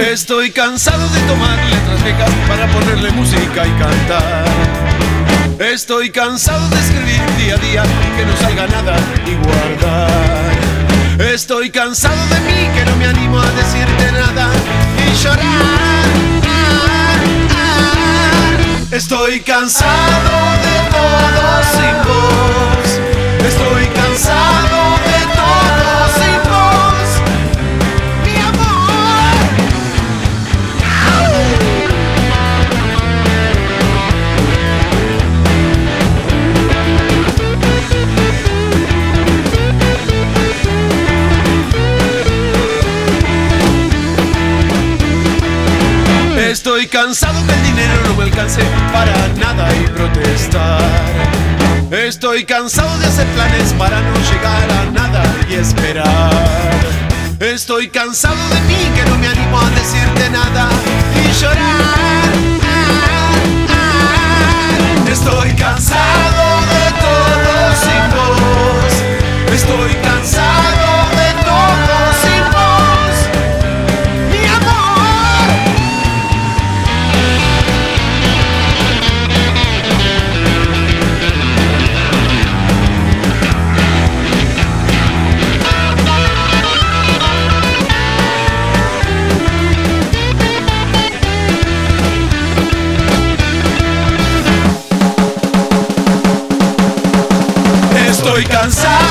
Estoy cansado de tomar letras viejas para ponerle música y cantar. Estoy cansado de escribir día a día y que no salga nada y guardar. Estoy cansado de mí que no me animo a decirte nada y llorar. Estoy cansado de todo sin vos. Estoy cansado de todo sin vos, mi amor. Estoy cansado que el dinero no me alcance para nada y protestar. Estoy cansado de hacer planes para no llegar a nada y esperar. Estoy cansado de mí que no me animo a decirte nada y llorar. Estoy cansado de todo sin vos. Estoy cansado de todo sin vos, mi amor. Estoy cansado